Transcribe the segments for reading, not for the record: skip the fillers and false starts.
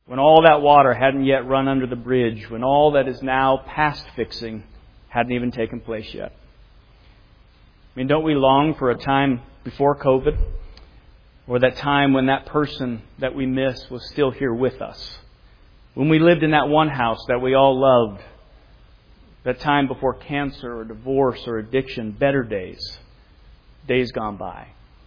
when all that water hadn't yet run under the bridge, when all that is now past fixing hadn't even taken place yet. I mean, don't we long for a time before COVID, or that time when that person that we miss was still here with us? When we lived in that one house that we all loved, that time before cancer or divorce or addiction, better days, days gone by.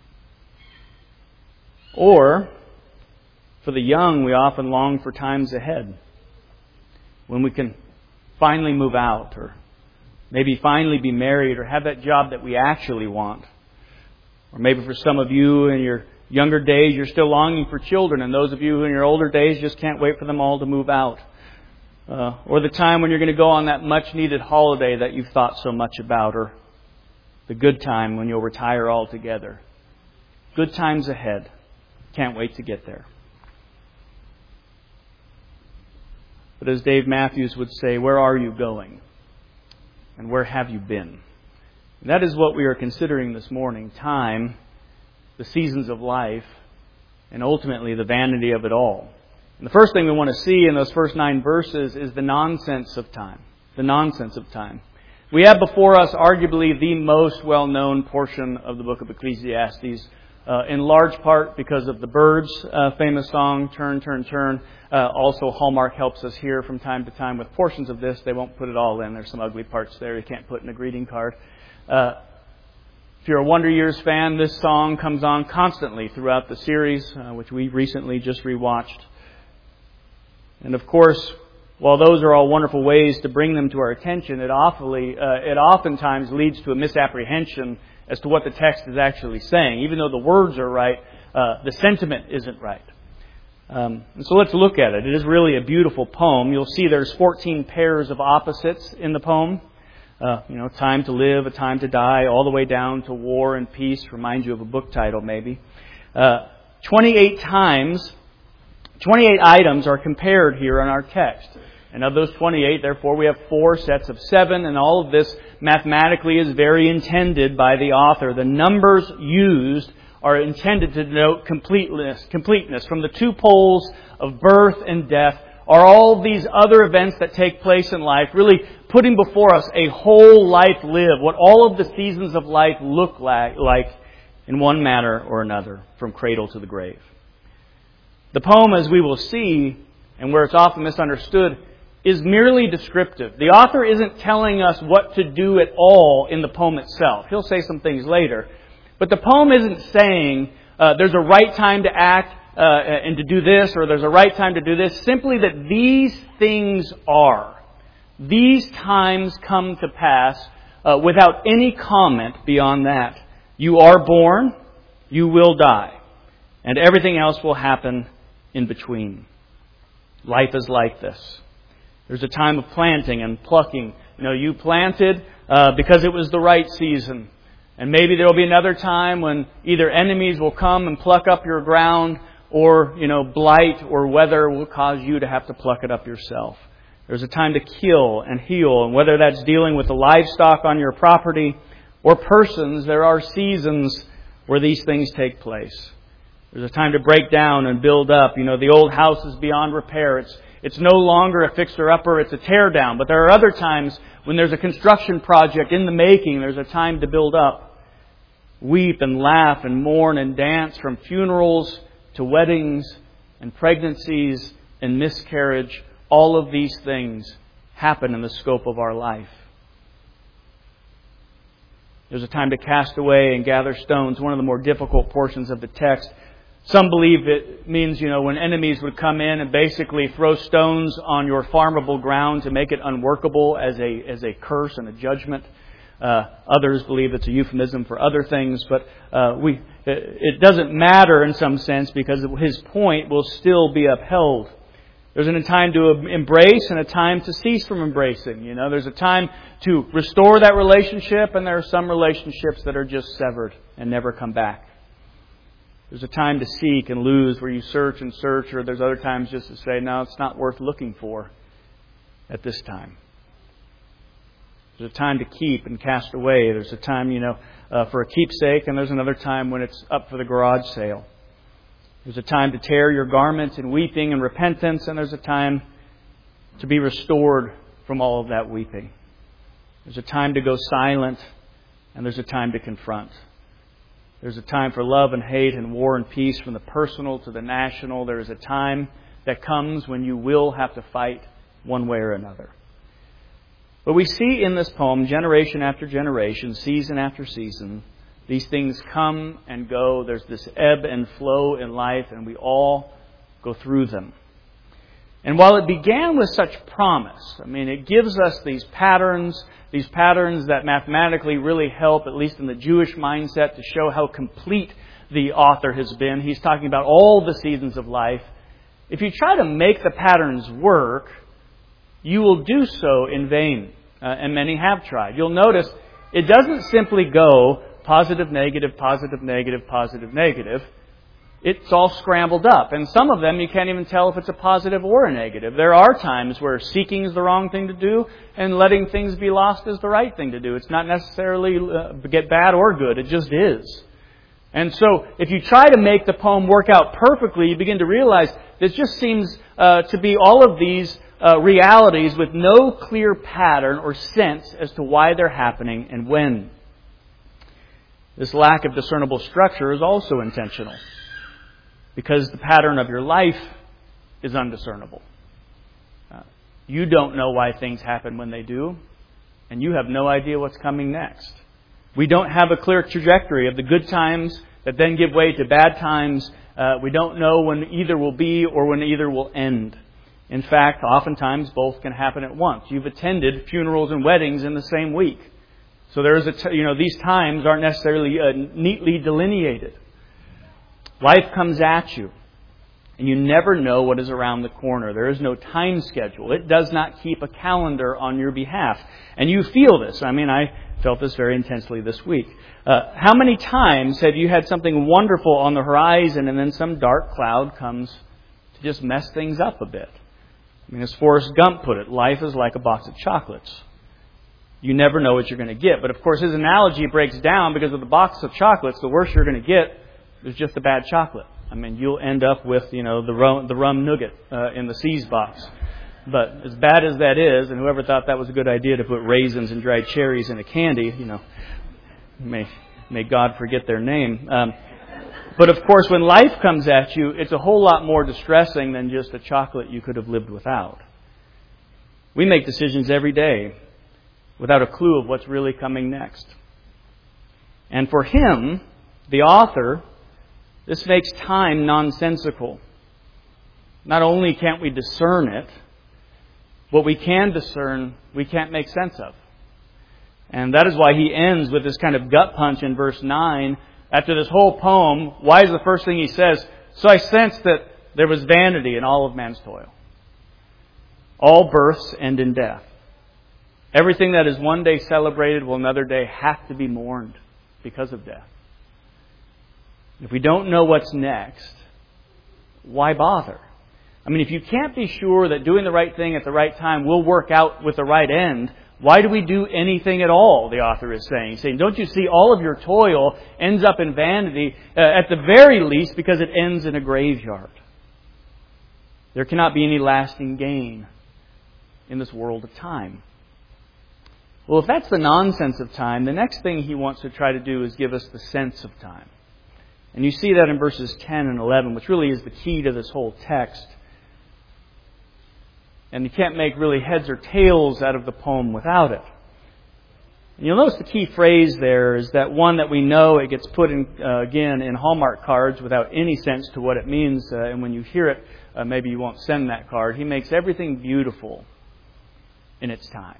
Or, for the young, we often long for times ahead, when we can finally move out, or maybe finally be married, or have that job that we actually want. Or maybe for some of you in your younger days, you're still longing for children, and those of you in your older days just can't wait for them all to move out. Or the time when you're going to go on that much-needed holiday that you've thought so much about, or the good time when you'll retire altogether. Good times ahead. Can't wait to get there. But as Dave Matthews would say, where are you going? And where have you been? And that is what we are considering this morning. Time, the seasons of life, and ultimately the vanity of it all. And the first thing we want to see in those first 9 verses is the nonsense of time. The nonsense of time. We have before us arguably the most well-known portion of the book of Ecclesiastes, in large part because of the Byrds' famous song, Turn, Turn, Turn. Also, Hallmark helps us here from time to time with portions of this. They won't put it all in. There's some ugly parts there you can't put in a greeting card. If you're a Wonder Years fan, this song comes on constantly throughout the series, which we recently just rewatched. And of course, while those are all wonderful ways to bring them to our attention, it oftentimes leads to a misapprehension as to what the text is actually saying. Even though the words are right, the sentiment isn't right. And so let's look at it. It is really a beautiful poem. You'll see there's 14 pairs of opposites in the poem. Time to live, a time to die, all the way down to war and peace. Reminds you of a book title, maybe. 28 times, 28 items are compared here in our text. And of those 28, therefore, we have 4 sets of 7, and all of this mathematically is very intended by the author. The numbers used are intended to denote completeness. From the 2 poles of birth and death are all these other events that take place in life, really putting before us a whole life lived, what all of the seasons of life look like in one manner or another, from cradle to the grave. The poem, as we will see, and where it's often misunderstood, is merely descriptive. The author isn't telling us what to do at all in the poem itself. He'll say some things later. But the poem isn't saying there's a right time to act and to do this, or there's a right time to do this. Simply that these things are. These times come to pass without any comment beyond that. You are born, you will die, and everything else will happen in between. Life is like this. There's a time of planting and plucking. You planted because it was the right season. And maybe there will be another time when either enemies will come and pluck up your ground, or, blight or weather will cause you to have to pluck it up yourself. There's a time to kill and heal. And whether that's dealing with the livestock on your property or persons, there are seasons where these things take place. There's a time to break down and build up. The old house is beyond repair. It's no longer a fixer-upper, it's a tear-down. But there are other times when there's a construction project in the making, there's a time to build up. Weep and laugh and mourn and dance, from funerals to weddings and pregnancies and miscarriage. All of these things happen in the scope of our life. There's a time to cast away and gather stones, one of the more difficult portions of the text. Some believe it means, when enemies would come in and basically throw stones on your farmable ground to make it unworkable as a curse and a judgment. Others believe it's a euphemism for other things, but it doesn't matter in some sense, because his point will still be upheld. There's a time to embrace and a time to cease from embracing. There's a time to restore that relationship, and there are some relationships that are just severed and never come back. There's a time to seek and lose, where you search and search, or there's other times just to say, no, it's not worth looking for at this time. There's a time to keep and cast away. There's a time, for a keepsake, and there's another time when it's up for the garage sale. There's a time to tear your garments in weeping and repentance, and there's a time to be restored from all of that weeping. There's a time to go silent, and there's a time to confront. There's a time for love and hate and war and peace, from the personal to the national. There is a time that comes when you will have to fight one way or another. But we see in this poem, generation after generation, season after season, these things come and go. There's this ebb and flow in life, and we all go through them. And while it began with such promise, it gives us these patterns that mathematically really help, at least in the Jewish mindset, to show how complete the author has been. He's talking about all the seasons of life. If you try to make the patterns work, you will do so in vain. And many have tried. You'll notice it doesn't simply go positive, negative, positive, negative, positive, negative. It's all scrambled up. And some of them you can't even tell if it's a positive or a negative. There are times where seeking is the wrong thing to do and letting things be lost is the right thing to do. It's not necessarily get bad or good. It just is. And so if you try to make the poem work out perfectly, you begin to realize this just seems to be all of these realities with no clear pattern or sense as to why they're happening and when. This lack of discernible structure is also intentional, because the pattern of your life is undiscernible. You don't know why things happen when they do, and you have no idea what's coming next. We don't have a clear trajectory of the good times that then give way to bad times. We don't know when either will be or when either will end. In fact, oftentimes both can happen at once. You've attended funerals and weddings in the same week. So there is these times aren't necessarily neatly delineated. Life comes at you, and you never know what is around the corner. There is no time schedule. It does not keep a calendar on your behalf. And you feel this. I felt this very intensely this week. How many times have you had something wonderful on the horizon and then some dark cloud comes to just mess things up a bit? As Forrest Gump put it, life is like a box of chocolates. You never know what you're going to get. But of course his analogy breaks down, because of the box of chocolates, the worse you're going to get is just a bad chocolate. You'll end up with, the rum nougat in the C's box. But as bad as that is, and whoever thought that was a good idea to put raisins and dried cherries in a candy, may God forget their name. But of course, when life comes at you, it's a whole lot more distressing than just a chocolate you could have lived without. We make decisions every day without a clue of what's really coming next. And for him, the author, this makes time nonsensical. Not only can't we discern it, what we can discern, we can't make sense of. And that is why he ends with this kind of gut punch in verse 9. After this whole poem, why is the first thing he says? So I sensed that there was vanity in all of man's toil. All births end in death. Everything that is one day celebrated will another day have to be mourned because of death. If we don't know what's next, why bother? If you can't be sure that doing the right thing at the right time will work out with the right end, why do we do anything at all, the author is saying. He's saying, don't you see all of your toil ends up in vanity, at the very least because it ends in a graveyard. There cannot be any lasting gain in this world of time. Well, if that's the nonsense of time, the next thing he wants to try to do is give us the sense of time. And you see that in verses 10 and 11, which really is the key to this whole text. And you can't make really heads or tails out of the poem without it. And you'll notice the key phrase there is that one that we know, it gets put in again in Hallmark cards without any sense to what it means. And when you hear it, maybe you won't send that card. He makes everything beautiful in its time.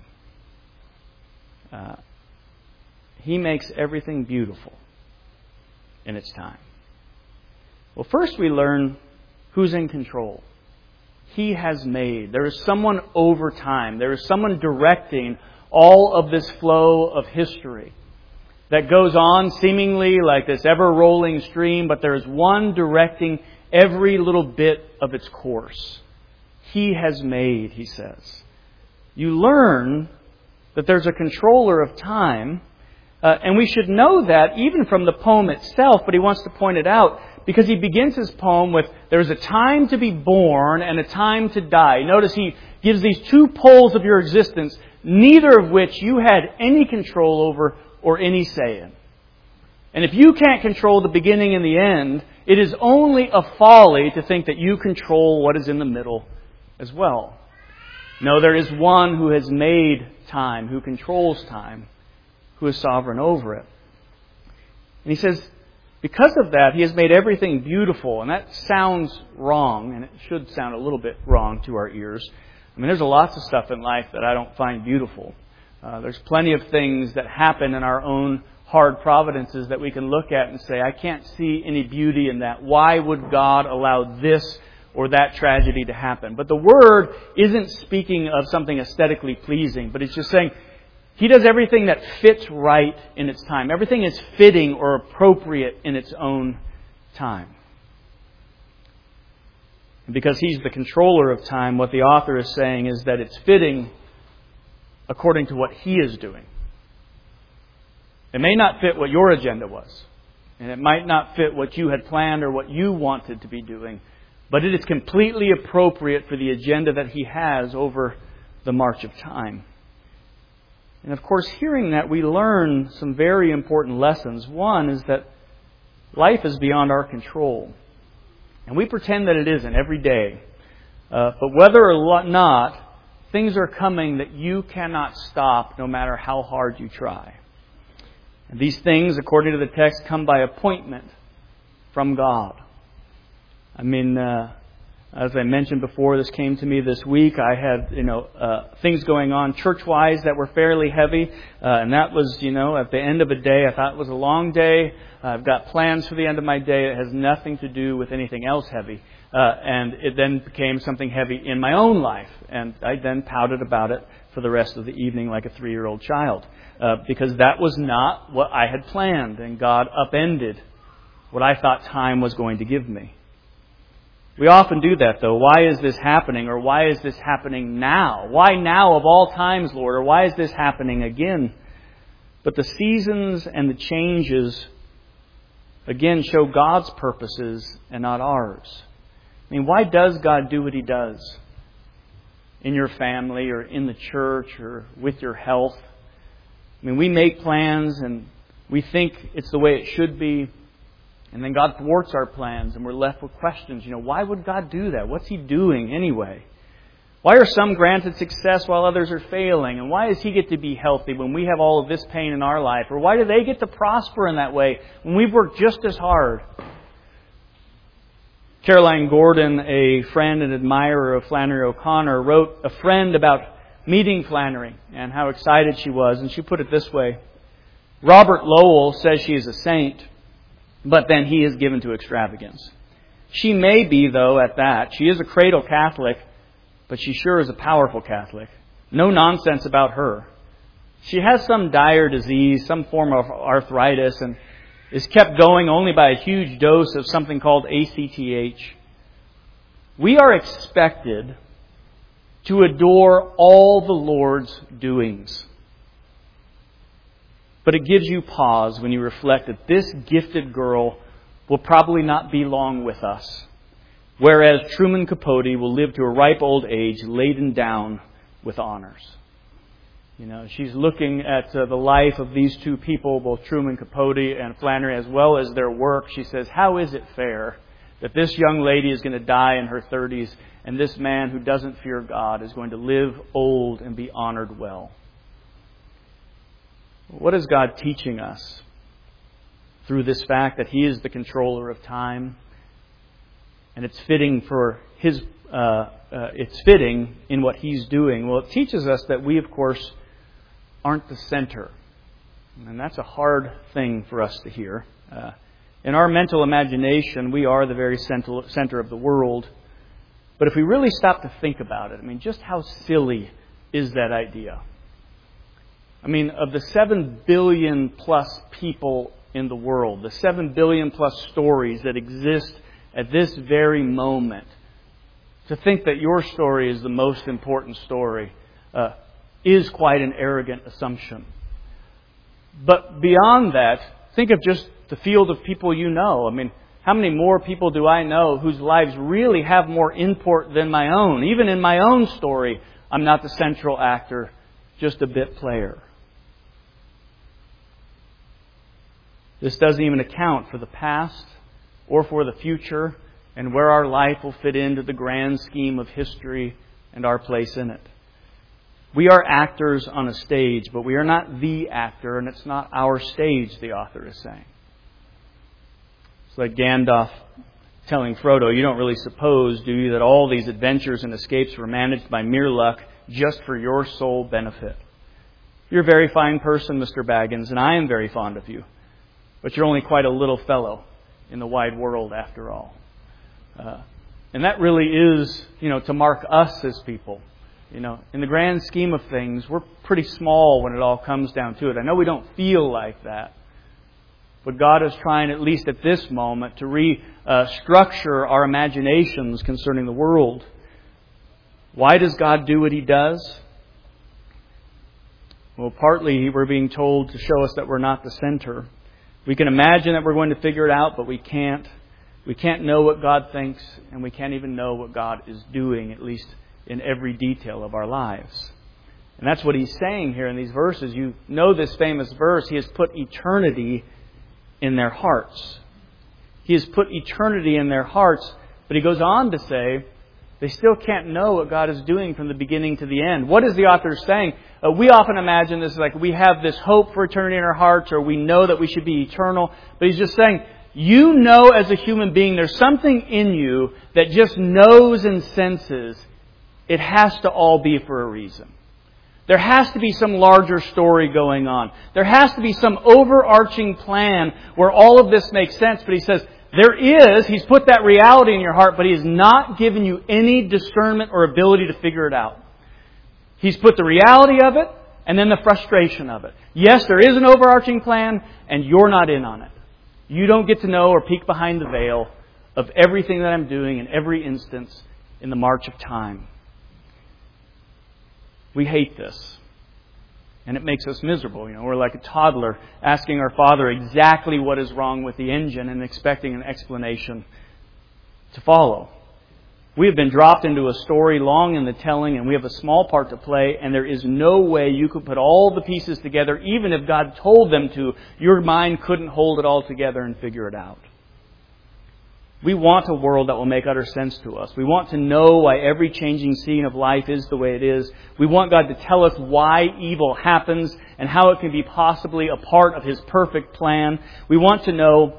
He makes everything beautiful in its time. Well, first we learn who's in control. He has made. There is someone over time. There is someone directing all of this flow of history that goes on seemingly like this ever-rolling stream, but there is one directing every little bit of its course. He has made, he says. You learn that there's a controller of time, and we should know that even from the poem itself, but he wants to point it out because he begins his poem with, there's a time to be born and a time to die. Notice he gives these two poles of your existence, neither of which you had any control over or any say in. And if you can't control the beginning and the end, it is only a folly to think that you control what is in the middle as well. No, there is one who has made time, who controls time, who is sovereign over it. And he says, because of that, He has made everything beautiful. And that sounds wrong, and it should sound a little bit wrong to our ears. I mean, there's lots of stuff in life that I don't find beautiful. There's plenty of things that happen in our own hard providences that we can look at and say, I can't see any beauty in that. Why would God allow this or that tragedy to happen? But the Word isn't speaking of something aesthetically pleasing, but it's just saying He does everything that fits right in its time. Everything is fitting or appropriate in its own time. And because He's the controller of time, what the author is saying is that it's fitting according to what He is doing. It may not fit what your agenda was. And it might not fit what you had planned or what you wanted to be doing. But it is completely appropriate for the agenda that He has over the march of time. And of course, hearing that, we learn some very important lessons. One is that life is beyond our control. And we pretend that it isn't every day. But whether or not, things are coming that you cannot stop no matter how hard you try. And these things, according to the text, come by appointment from God. I mean, as I mentioned before, this came to me this week. I had, things going on church-wise that were fairly heavy. And that was, at the end of a day, I thought it was a long day. I've got plans for the end of my day. It has nothing to do with anything else heavy. And it then became something heavy in my own life. And I then pouted about it for the rest of the evening like a 3-year-old child. Because that was not what I had planned. And God upended what I thought time was going to give me. We often do that, though. Why is this happening? Or why is this happening now? Why now of all times, Lord? Or why is this happening again? But the seasons and the changes, again, show God's purposes and not ours. I mean, why does God do what He does? In your family or in the church or with your health. I mean, we make plans and we think it's the way it should be. And then God thwarts our plans and we're left with questions. Why would God do that? What's He doing anyway? Why are some granted success while others are failing? And why does He get to be healthy when we have all of this pain in our life? Or why do they get to prosper in that way when we've worked just as hard? Caroline Gordon, a friend and admirer of Flannery O'Connor, wrote a friend about meeting Flannery and how excited she was. And she put it this way: Robert Lowell says she is a saint, but then he is given to extravagance. She may be, though, at that. She is a cradle Catholic, but she sure is a powerful Catholic. No nonsense about her. She has some dire disease, some form of arthritis, and is kept going only by a huge dose of something called ACTH. We are expected to adore all the Lord's doings. But it gives you pause when you reflect that this gifted girl will probably not be long with us. Whereas Truman Capote will live to a ripe old age laden down with honors. She's looking at the life of these two people, both Truman Capote and Flannery, as well as their work. She says, how is it fair that this young lady is going to die in her 30s and this man who doesn't fear God is going to live old and be honored well? What is God teaching us through this fact that He is the controller of time, and it's fitting for His? It's fitting in what He's doing. Well, it teaches us that we, of course, aren't the center, and that's a hard thing for us to hear. In our mental imagination, we are the very center of the world. But if we really stop to think about it, just how silly is that idea? Of the 7 billion plus people in the world, the 7 billion plus stories that exist at this very moment, to think that your story is the most important story is quite an arrogant assumption. But beyond that, think of just the field of people you know. How many more people do I know whose lives really have more import than my own? Even in my own story, I'm not the central actor, just a bit player. This doesn't even account for the past or for the future and where our life will fit into the grand scheme of history and our place in it. We are actors on a stage, but we are not the actor, and it's not our stage, the author is saying. It's like Gandalf telling Frodo, you don't really suppose, do you, that all these adventures and escapes were managed by mere luck just for your sole benefit? You're a very fine person, Mr. Baggins, and I am very fond of you. But you're only quite a little fellow in the wide world, after all. And that really is, to mark us as people. In the grand scheme of things, we're pretty small when it all comes down to it. I know we don't feel like that. But God is trying, at least at this moment, to restructure our imaginations concerning the world. Why does God do what He does? Well, partly we're being told to show us that we're not the center. We can imagine that we're going to figure it out, but we can't. We can't know what God thinks, and we can't even know what God is doing, at least in every detail of our lives. And that's what He's saying here in these verses. You know this famous verse, He has put eternity in their hearts. He has put eternity in their hearts, but He goes on to say they still can't know what God is doing from the beginning to the end. What is the author saying? We often imagine this like we have this hope for eternity in our hearts, or we know that we should be eternal. But he's just saying, you know as a human being, there's something in you that just knows and senses it has to all be for a reason. There has to be some larger story going on. There has to be some overarching plan where all of this makes sense. But he says, there is. He's put that reality in your heart, but He has not given you any discernment or ability to figure it out. He's put the reality of it and then the frustration of it. Yes, there is an overarching plan, and you're not in on it. You don't get to know or peek behind the veil of everything that I'm doing in every instance in the march of time. We hate this. And it makes us miserable. We're like a toddler asking our father exactly what is wrong with the engine and expecting an explanation to follow. We have been dropped into a story long in the telling, and we have a small part to play, and there is no way you could put all the pieces together, even if God told them to. Your mind couldn't hold it all together and figure it out. We want a world that will make utter sense to us. We want to know why every changing scene of life is the way it is. We want God to tell us why evil happens and how it can be possibly a part of His perfect plan. We want to know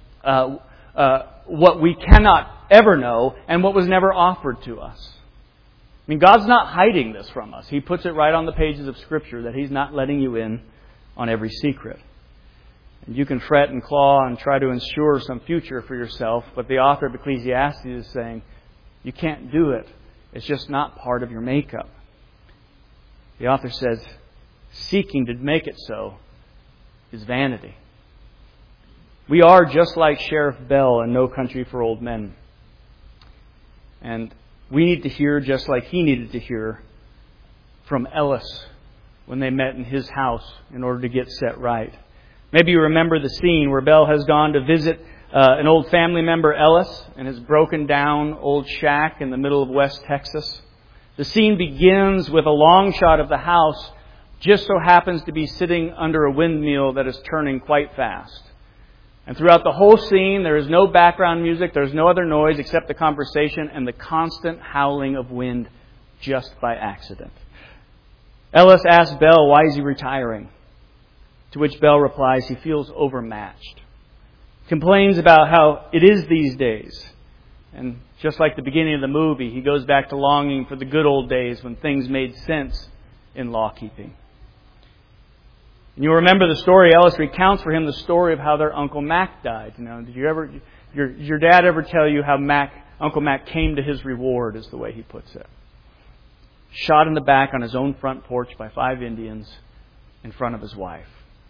what we cannot ever know and what was never offered to us. I mean, God's not hiding this from us. He puts it right on the pages of Scripture that He's not letting you in on every secret. And you can fret and claw and try to ensure some future for yourself, but the author of Ecclesiastes is saying, you can't do it. It's just not part of your makeup. The author says, seeking to make it so is vanity. We are just like Sheriff Bell in No Country for Old Men. And we need to hear just like he needed to hear from Ellis when they met in his house in order to get set right. Maybe you remember the scene where Bell has gone to visit an old family member, Ellis, in his broken down old shack in the middle of West Texas. The scene begins with a long shot of the house, just so happens to be sitting under a windmill that is turning quite fast. And throughout the whole scene, there is no background music, there's no other noise except the conversation and the constant howling of wind just by accident. Ellis asks Bell, why is he retiring? To which Bell replies, he feels overmatched. Complains about how it is these days. And just like the beginning of the movie, he goes back to longing for the good old days when things made sense in law keeping. And you'll remember the story. Ellis recounts for him the story of how their Uncle Mac died. Did your dad ever tell you how Uncle Mac came to his reward, is the way he puts it. Shot in the back on his own front porch by 5 Indians in front of his wife.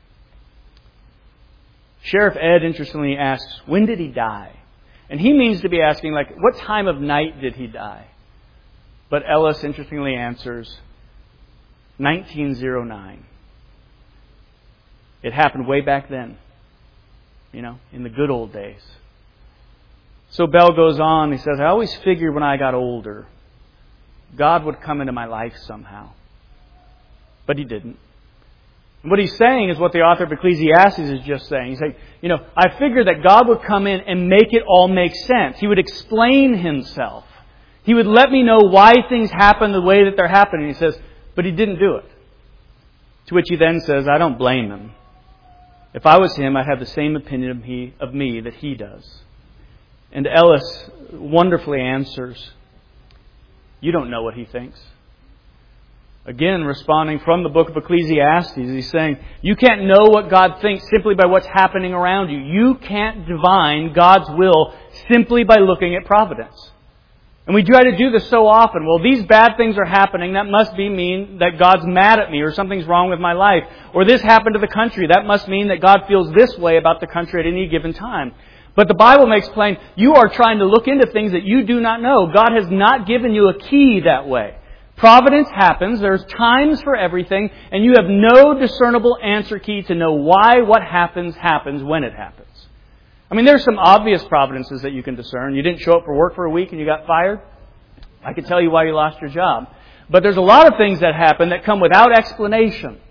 Sheriff Ed interestingly asks, when did he die? And he means to be asking, what time of night did he die? But Ellis interestingly answers, 1909. It happened way back then, in the good old days. So Bell goes on, he says, I always figured when I got older, God would come into my life somehow. But He didn't. And what he's saying is what the author of Ecclesiastes is just saying. He's saying, I figured that God would come in and make it all make sense. He would explain Himself. He would let me know why things happen the way that they're happening. He says, but He didn't do it. To which he then says, I don't blame Him. If I was Him, I'd have the same opinion of me that He does. And Ellis wonderfully answers, you don't know what He thinks. Again, responding from the book of Ecclesiastes, he's saying, you can't know what God thinks simply by what's happening around you. You can't divine God's will simply by looking at providence. And we try to do this so often. Well, these bad things are happening. That must mean that God's mad at me or something's wrong with my life. Or this happened to the country. That must mean that God feels this way about the country at any given time. But the Bible makes plain, you are trying to look into things that you do not know. God has not given you a key that way. Providence happens. There's times for everything. And you have no discernible answer key to know why what happens when it happens. I mean, there's some obvious providences that you can discern. You didn't show up for work for a week and you got fired. I can tell you why you lost your job. But there's a lot of things that happen that come without explanation.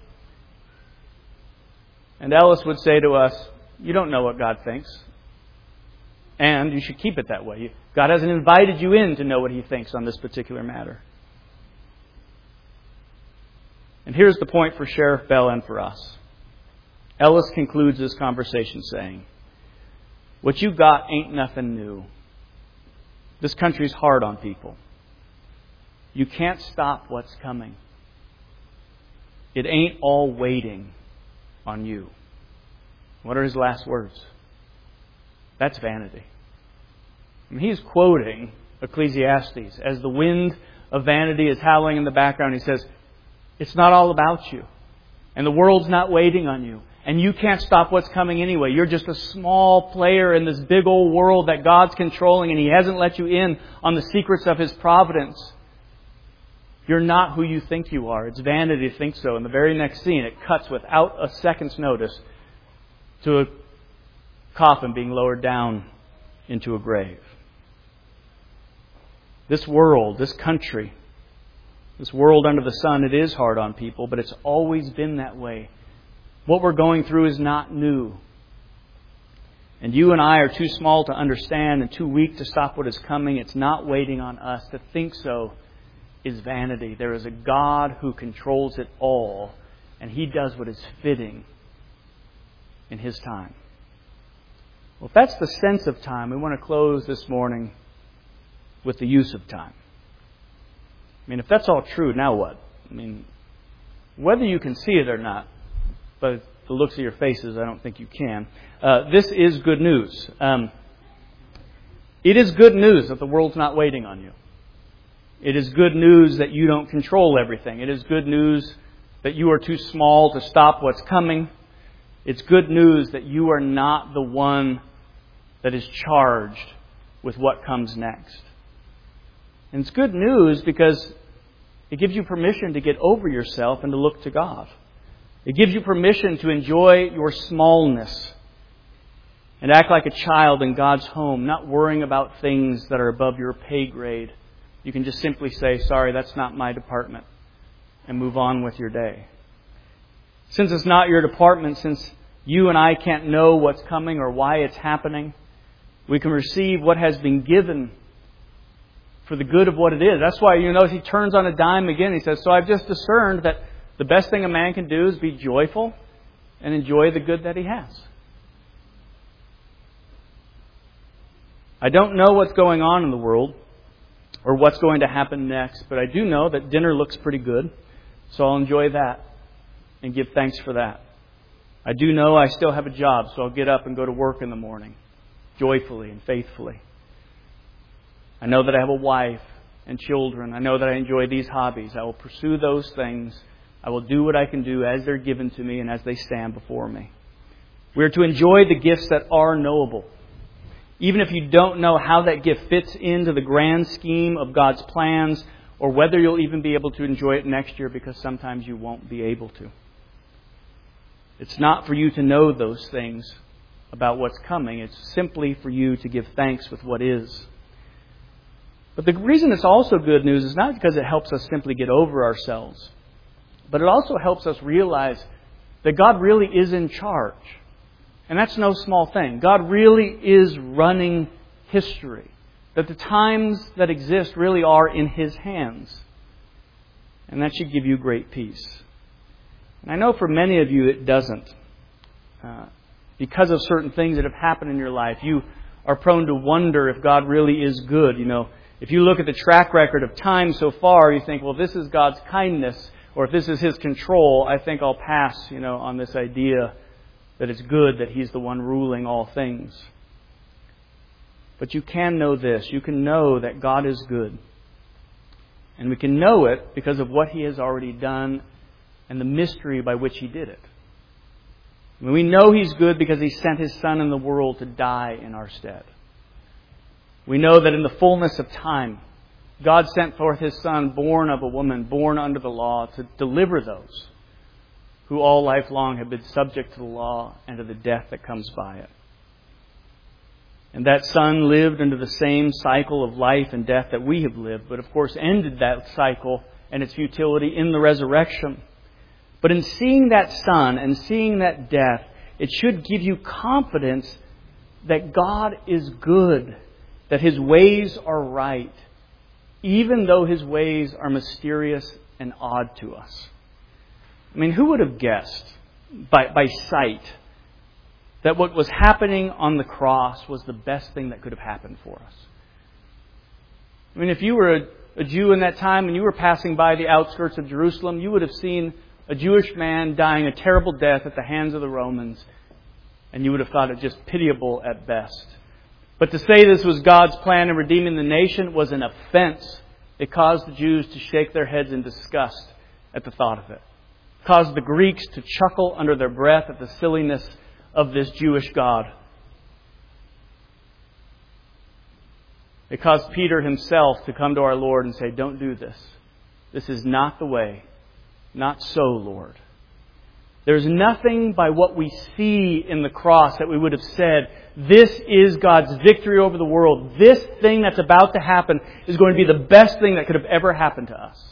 And Ellis would say to us, you don't know what God thinks. And you should keep it that way. God hasn't invited you in to know what He thinks on this particular matter. And here's the point for Sheriff Bell and for us. Ellis concludes this conversation saying, what you got ain't nothing new. This country's hard on people. You can't stop what's coming. It ain't all waiting on you. What are his last words? That's vanity. I mean, he's quoting Ecclesiastes. As the wind of vanity is howling in the background, he says, it's not all about you. And the world's not waiting on you. And you can't stop what's coming anyway. You're just a small player in this big old world that God's controlling, and He hasn't let you in on the secrets of His providence. You're not who you think you are. It's vanity to think so. In the very next scene, it cuts without a second's notice to a coffin being lowered down into a grave. This world, this country, this world under the sun, it is hard on people, but it's always been that way. What we're going through is not new. And you and I are too small to understand and too weak to stop what is coming. It's not waiting on us. To think so is vanity. There is a God who controls it all, and He does what is fitting in His time. Well, if that's the sense of time, we want to close this morning with the use of time. I mean, if that's all true, now what? I mean, whether you can see it or not, but the looks of your faces, I don't think you can. This is good news. It is good news that the world's not waiting on you. It is good news that you don't control everything. It is good news that you are too small to stop what's coming. It's good news that you are not the one that is charged with what comes next. And it's good news because it gives you permission to get over yourself and to look to God. It gives you permission to enjoy your smallness and act like a child in God's home, not worrying about things that are above your pay grade. You can just simply say, sorry, that's not my department, and move on with your day. Since it's not your department, since you and I can't know what's coming or why it's happening, we can receive what has been given for the good of what it is. That's why you notice he turns on a dime again. He says, so I've just discerned that the best thing a man can do is be joyful and enjoy the good that he has. I don't know what's going on in the world or what's going to happen next, but I do know that dinner looks pretty good, so I'll enjoy that and give thanks for that. I do know I still have a job, so I'll get up and go to work in the morning, joyfully and faithfully. I know that I have a wife and children. I know that I enjoy these hobbies. I will pursue those things. I will do what I can do as they're given to me and as they stand before me. We are to enjoy the gifts that are knowable. Even if you don't know how that gift fits into the grand scheme of God's plans, or whether you'll even be able to enjoy it next year, because sometimes you won't be able to. It's not for you to know those things. about what's coming. It's simply for you to give thanks with what is. But the reason it's also good news is not because it helps us simply get over ourselves, but it also helps us realize that God really is in charge. And that's no small thing. God really is running history. That the times that exist really are in His hands. And that should give you great peace. And I know for many of you it doesn't. Because of certain things that have happened in your life, you are prone to wonder if God really is good. If you look at the track record of time so far, you think, well, this is God's kindness, or if this is His control, I think I'll pass, on this idea that it's good that He's the one ruling all things. But you can know this. You can know that God is good. And we can know it because of what He has already done and the mystery by which He did it. We know He's good because He sent His Son in the world to die in our stead. We know that in the fullness of time, God sent forth His Son, born of a woman, born under the law, to deliver those who all life long have been subject to the law and to the death that comes by it. And that Son lived under the same cycle of life and death that we have lived, but of course ended that cycle and its futility in the resurrection. But in seeing that Son and seeing that death, it should give you confidence that God is good, that His ways are right, even though His ways are mysterious and odd to us. Who would have guessed by sight that what was happening on the cross was the best thing that could have happened for us? If you were a Jew in that time and you were passing by the outskirts of Jerusalem, you would have seen a Jewish man dying a terrible death at the hands of the Romans, and you would have thought it just pitiable at best. But to say this was God's plan in redeeming the nation was an offense. It caused the Jews to shake their heads in disgust at the thought of it. It caused the Greeks to chuckle under their breath at the silliness of this Jewish God. It caused Peter himself to come to our Lord and say, "Don't do this. This is not the way. Not so, Lord." There's nothing by what we see in the cross that we would have said, this is God's victory over the world. This thing that's about to happen is going to be the best thing that could have ever happened to us.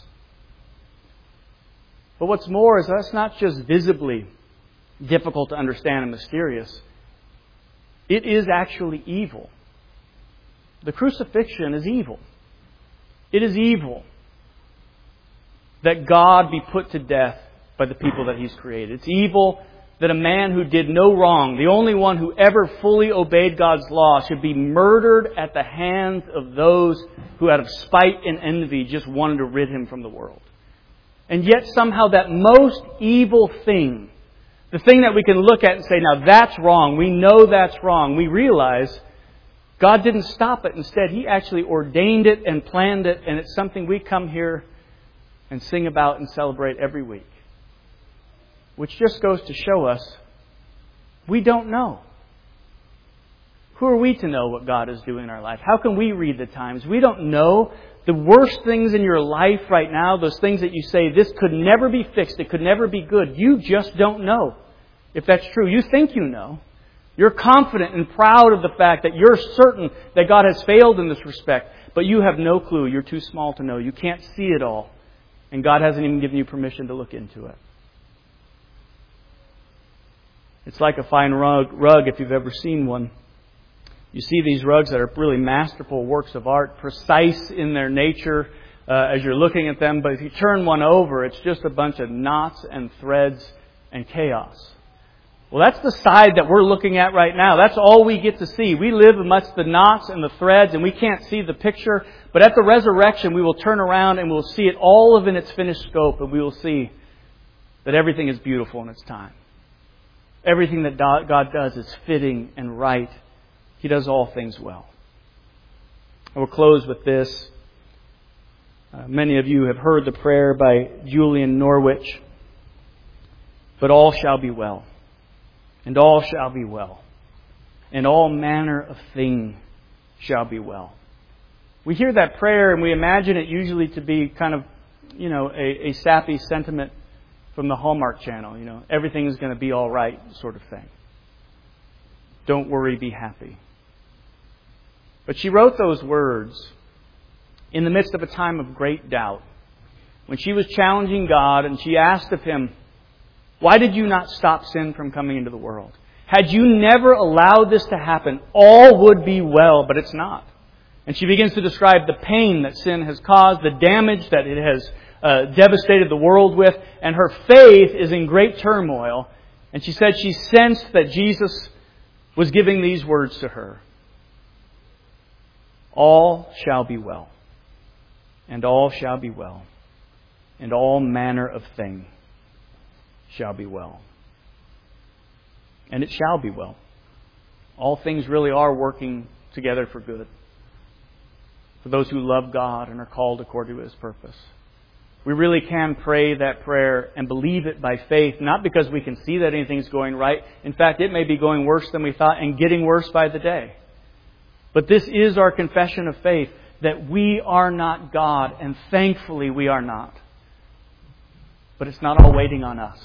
But what's more is that's not just visibly difficult to understand and mysterious. It is actually evil. The crucifixion is evil. It is evil that God be put to death by the people that He's created. It's evil that a man who did no wrong, the only one who ever fully obeyed God's law, should be murdered at the hands of those who out of spite and envy just wanted to rid Him from the world. And yet somehow that most evil thing, the thing that we can look at and say, now that's wrong, we know that's wrong, we realize God didn't stop it. Instead, He actually ordained it and planned it, and it's something we come here and sing about and celebrate every week. Which just goes to show us, we don't know. Who are we to know what God is doing in our life? How can we read the times? We don't know. The worst things in your life right now, those things that you say, this could never be fixed, it could never be good, you just don't know if that's true. You think you know. You're confident and proud of the fact that you're certain that God has failed in this respect, but you have no clue. You're too small to know. You can't see it all. And God hasn't even given you permission to look into it. It's like a fine rug if you've ever seen one. You see these rugs that are really masterful works of art, precise in their nature as you're looking at them. But if you turn one over, it's just a bunch of knots and threads and chaos. Well, that's the side that we're looking at right now. That's all we get to see. We live amidst the knots and the threads, and we can't see the picture. But at the resurrection, we will turn around and we'll see it all of in its finished scope, and we will see that everything is beautiful in its time. Everything that God does is fitting and right. He does all things well. I will close with this. Many of you have heard the prayer by Julian Norwich. But all shall be well. And all shall be well. And all manner of thing shall be well. We hear that prayer and we imagine it usually to be kind of, a sappy sentiment from the Hallmark Channel. Everything is going to be all right sort of thing. Don't worry, be happy. But she wrote those words in the midst of a time of great doubt, when she was challenging God and she asked of Him, why did you not stop sin from coming into the world? Had you never allowed this to happen, all would be well, but it's not. And she begins to describe the pain that sin has caused, the damage that it has devastated the world with, and her faith is in great turmoil. And she said she sensed that Jesus was giving these words to her. All shall be well, and all shall be well, and all manner of thing shall be well. And it shall be well. All things really are working together for good, for those who love God and are called according to His purpose. We really can pray that prayer and believe it by faith, not because we can see that anything's going right. In fact, it may be going worse than we thought and getting worse by the day. But this is our confession of faith, that we are not God, and thankfully we are not. But it's not all waiting on us.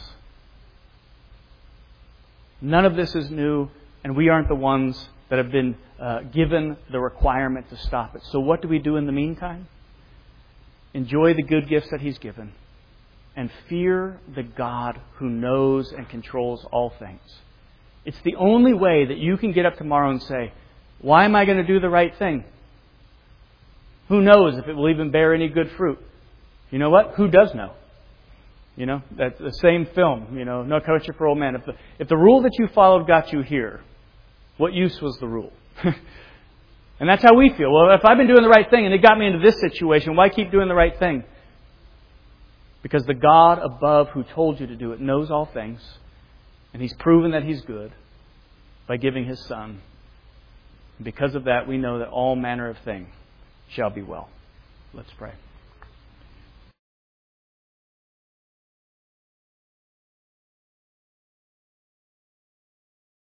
None of this is new, and we aren't the ones that have been given the requirement to stop it. So what do we do in the meantime? Enjoy the good gifts that He's given, and fear the God who knows and controls all things. It's the only way that you can get up tomorrow and say, why am I going to do the right thing? Who knows if it will even bear any good fruit? You know what? Who does know? You know, that's the same film, No Country for Old Men. If the rule that you followed got you here, what use was the rule? And that's how we feel. Well, if I've been doing the right thing and it got me into this situation, why keep doing the right thing? Because the God above who told you to do it knows all things, and He's proven that He's good by giving His Son. And because of that, we know that all manner of thing shall be well. Let's pray.